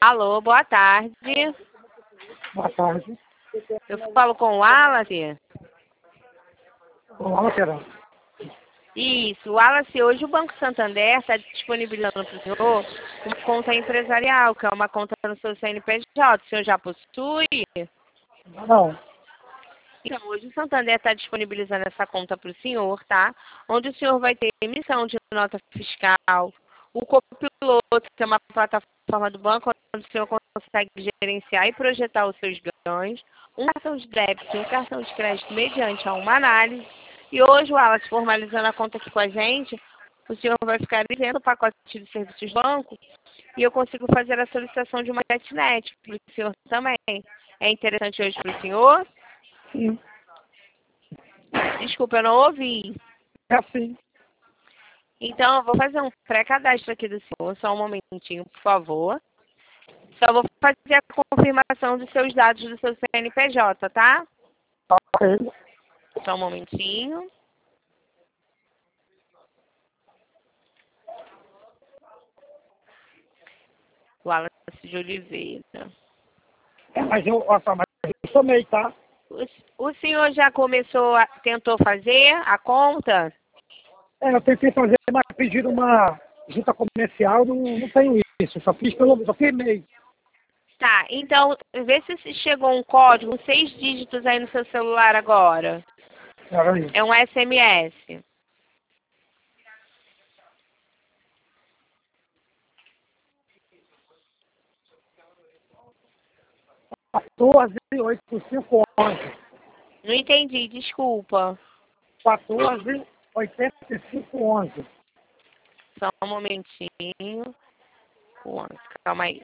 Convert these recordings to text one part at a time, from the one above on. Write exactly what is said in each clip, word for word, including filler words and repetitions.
Alô, boa tarde. Boa tarde. Eu falo com o Wallace? Olá, Lacerão. Isso, Wallace, hoje o Banco Santander está disponibilizando para o senhor uma conta empresarial, que é uma conta no seu C N P J. O senhor já possui? Não. Então, hoje o Santander está disponibilizando essa conta para o senhor, tá? Onde o senhor vai ter emissão de nota fiscal, o Copiloto, que é uma plataforma do banco onde o senhor consegue gerenciar e projetar os seus ganhos, um cartão de débito e um cartão de crédito mediante a uma análise. E hoje, o Wallace, formalizando a conta aqui com a gente, o senhor vai ficar isento do pacote de serviços do banco e eu consigo fazer a solicitação de uma GetNet para o senhor também. É interessante hoje para o senhor? Sim. Desculpa, eu não ouvi. É assim. Então, eu vou fazer um pré-cadastro aqui do senhor. Só um momentinho, por favor. Só vou fazer a confirmação dos seus dados do seu C N P J, tá? Ok. Só um momentinho. Wallace de Oliveira. É, mas eu, ó, só, mas eu tomei, tá? O, o senhor já começou, a, tentou fazer a conta? É, eu tentei fazer, mas pediram uma junta comercial, não, não tenho isso. Só fiz pelo, só firmei. Tá, então, vê se chegou um código, uns seis dígitos aí no seu celular agora. Era isso. É um S M S. quatorze, oitenta e cinco, onze. Não entendi, desculpa. quatorze, oitenta e cinco, onze. Só um momentinho. onze, calma aí.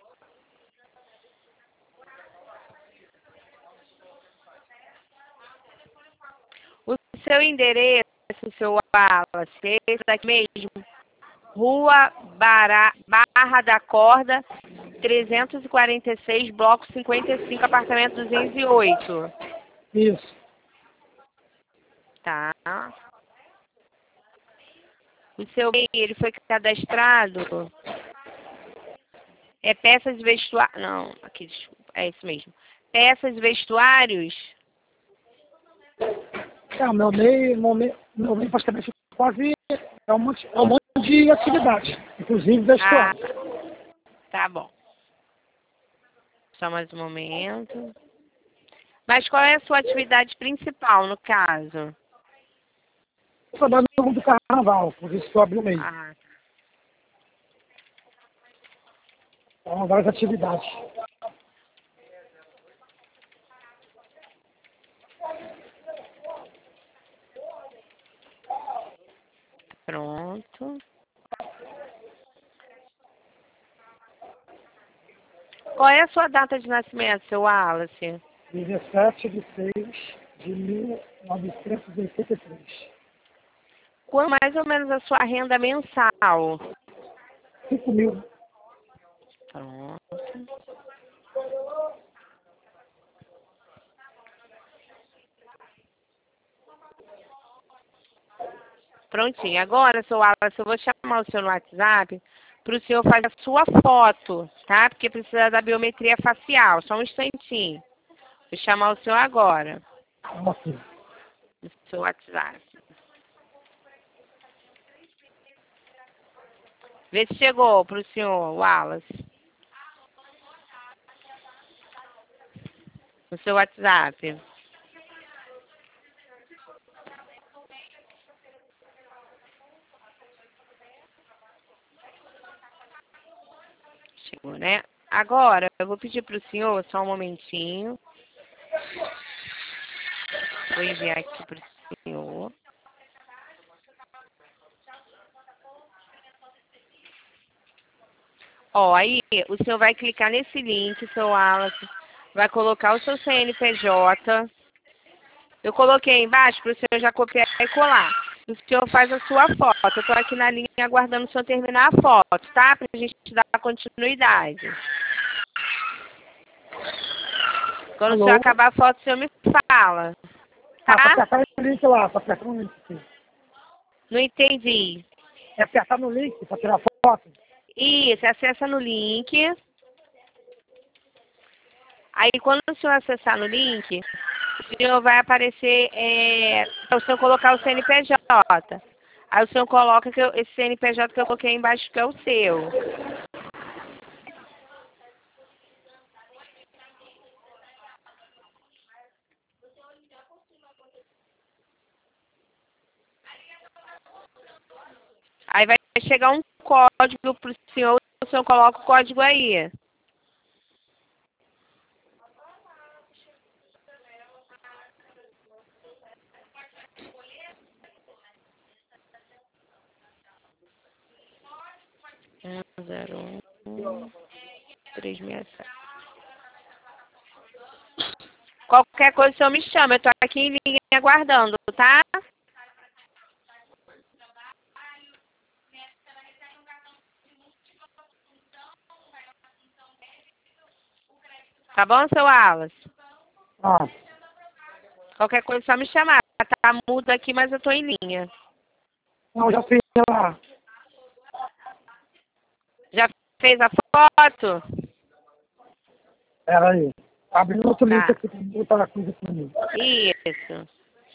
O seu endereço, seu Wallace, é esse daqui mesmo. Rua Bará, Barra da Corda, trezentos e quarenta e seis, bloco cinquenta e cinco, apartamento duzentos e oito. Isso. Tá. O seu bem, ele foi cadastrado. É peças de vestuário. Não, aqui, desculpa. É isso mesmo. Peças de vestuários. É, o meu meio, meu meio, meu meio praticamente quase é um monte, é um monte de atividade, inclusive Ah, vestuário. tá bom. Só mais um momento. Mas qual é a sua atividade principal, no caso? Eu trabalho no mundo do carnaval, por isso que eu abri o meio. Ah, São várias atividades. pronto. Qual é a sua data de nascimento, seu Wallace? dezessete de seis de mil novecentos e oitenta e três. Qual é mais ou menos a sua renda mensal? cinco mil. Pronto. Prontinho. Agora, seu Wallace, eu vou chamar o senhor no WhatsApp para o senhor fazer a sua foto, tá? Porque precisa da biometria facial. Só um instantinho. Vou chamar o senhor agora, Ok. no seu WhatsApp. Vê se chegou para o senhor, Wallace. No seu WhatsApp. Chegou, né? Agora, eu vou pedir para o senhor, só um momentinho. Vou enviar aqui para o senhor. Ó, aí o senhor vai clicar nesse link, seu Wallace. Vai colocar o seu C N P J. Eu coloquei aí embaixo para o senhor já copiar e colar. O senhor faz a sua foto. Eu estou aqui na linha aguardando o senhor terminar a foto, tá? Para a gente dar continuidade. Quando Alô? o senhor acabar a foto, o senhor me fala. Ah, pra Tá? apertar no link lá, pra apertar no link. Sim. Não entendi. É apertar no link pra tirar foto? Isso, acessa no link. Aí, quando o senhor acessar no link, o senhor vai aparecer, é, o senhor colocar o C N P J. Aí o senhor coloca que eu, esse C N P J que eu coloquei embaixo, que é o seu. Aí vai chegar um código para o senhor, o senhor coloca o código aí. um, zero, um, três, seis, sete. Qualquer coisa o senhor me chama, eu estou aqui em linha aguardando, tá? Tá bom, seu Wallace? Ah, Qualquer coisa só me chamar. Tá mudo aqui, mas eu tô em linha. não, já fiz lá. Já fez a foto? Pera aí. Abrindo outro link Tá. aqui para botar a coisa comigo. Isso.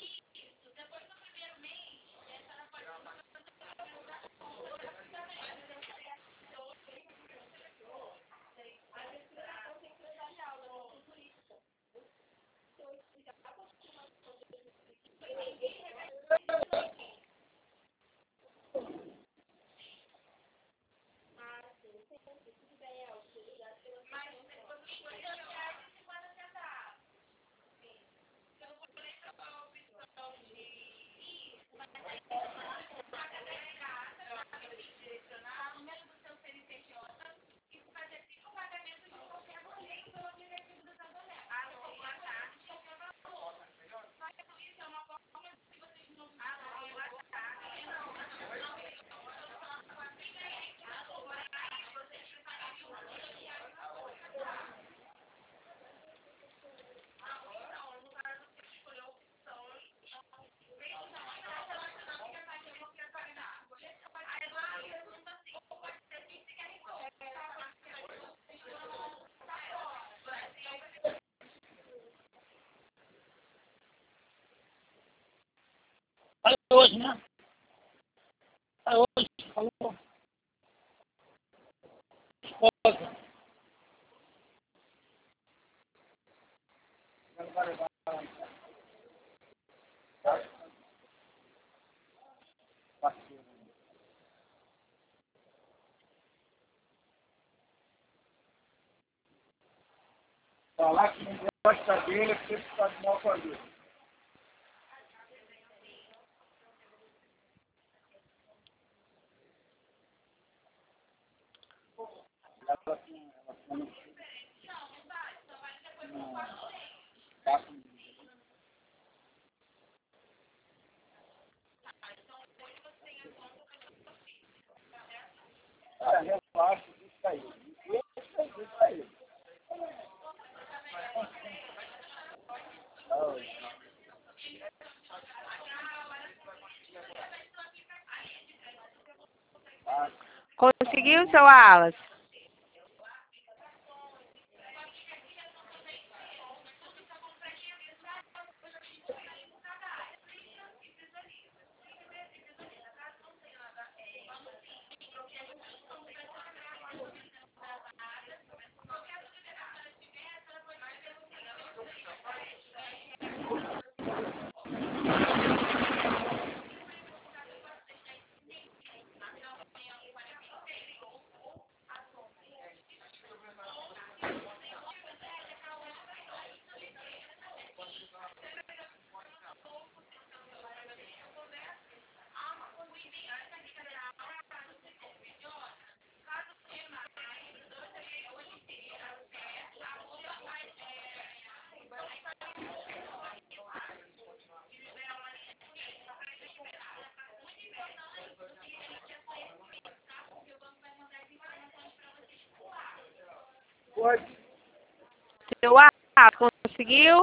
Aí hoje, né? Aí hoje, falou. Esposa. Falar que não gosta dele, é porque ele faz mal com a gente. Cara, relaxa, isso aí. Isso aí, isso aí. Conseguiu, seu Wallace? Pode. Seu Wallace, conseguiu?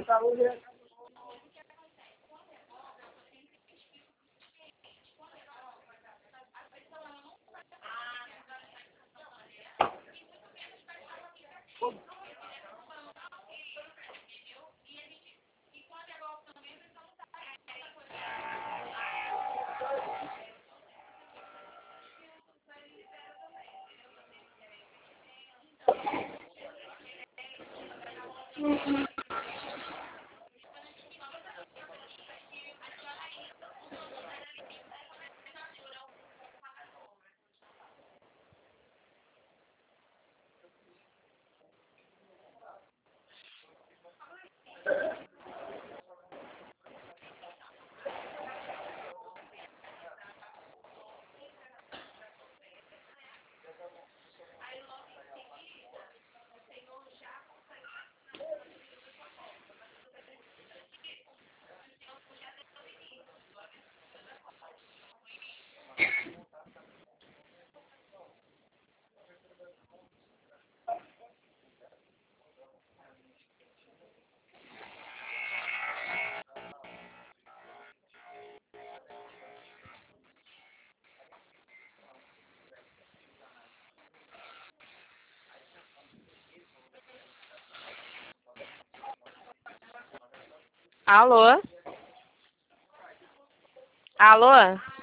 Alô? Alô?